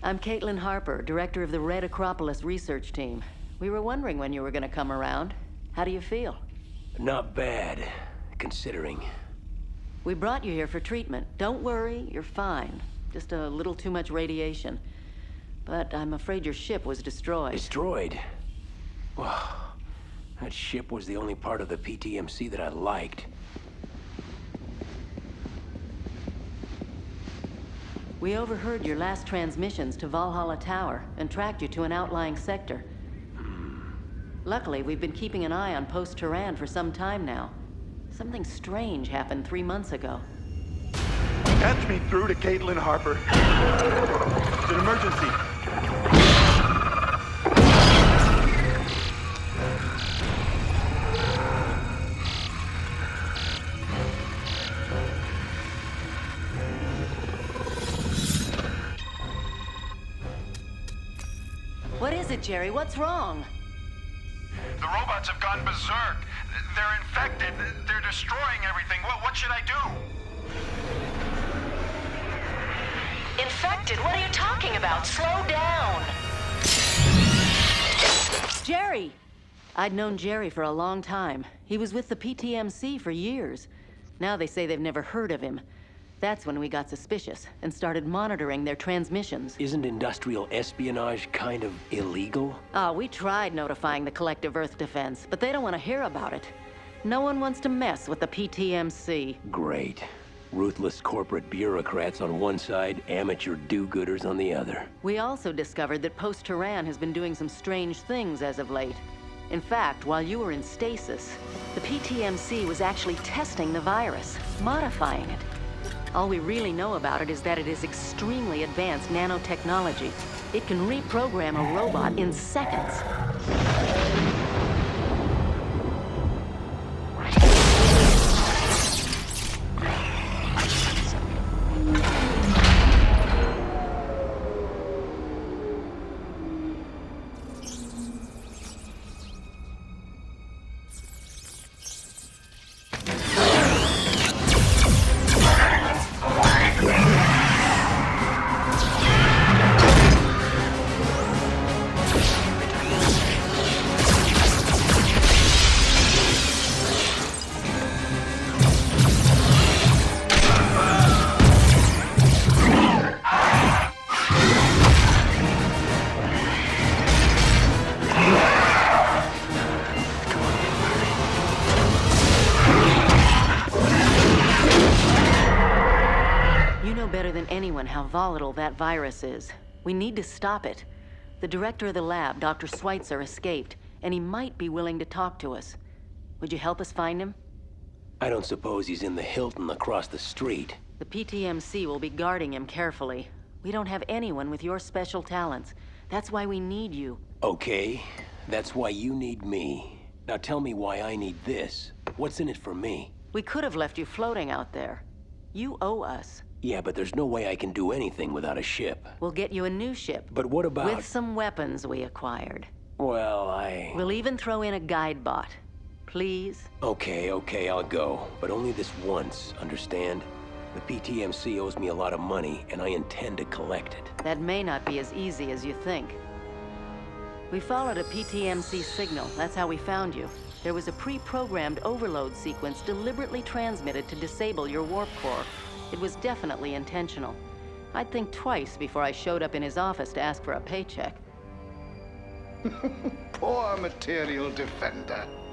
I'm Caitlin Harper, director of the Red Acropolis research team. We were wondering when you were gonna come around. How do you feel? Not bad, considering. We brought you here for treatment. Don't worry, you're fine. Just a little too much radiation. But I'm afraid your ship was destroyed. Destroyed? Wow. That ship was the only part of the PTMC that I liked. We overheard your last transmissions to Valhalla Tower and tracked you to an outlying sector. Luckily, we've been keeping an eye on Post Turan for some time now. Something strange happened 3 months ago. Patch me through to Caitlin Harper. It's an emergency. What is it, Jerry? What's wrong? The robots have gone berserk. They're infected. They're destroying everything. What should I do? Infected? What are you talking about? Slow down! Jerry! I'd known Jerry for a long time. He was with the PTMC for years. Now they say they've never heard of him. That's when we got suspicious and started monitoring their transmissions. Isn't industrial espionage kind of illegal? We tried notifying the Collective Earth Defense, but they don't want to hear about it. No one wants to mess with the PTMC. Great. Ruthless corporate bureaucrats on one side, amateur do-gooders on the other. We also discovered that Post Turan has been doing some strange things as of late. In fact, while you were in stasis, the PTMC was actually testing the virus, modifying it. All we really know about it is that it is extremely advanced nanotechnology. It can reprogram a robot in seconds. Better than anyone how volatile that virus is. We need to stop it. The director of the lab, Dr. Schweitzer, escaped, and he might be willing to talk to us. Would you help us find him? I don't suppose he's in the Hilton across the street. The PTMC will be guarding him carefully. We don't have anyone with your special talents. That's why we need you. Okay, that's why you need me. Now tell me why I need this. What's in it for me? We could have left you floating out there. You owe us. Yeah, but there's no way I can do anything without a ship. We'll get you a new ship. But what about... With some weapons we acquired. Well, We'll even throw in a guide bot. Please? Okay, I'll go. But only this once, understand? The PTMC owes me a lot of money, and I intend to collect it. That may not be as easy as you think. We followed a PTMC signal. That's how we found you. There was a pre-programmed overload sequence deliberately transmitted to disable your warp core. It was definitely intentional. I'd think twice before I showed up in his office to ask for a paycheck. Poor material defender.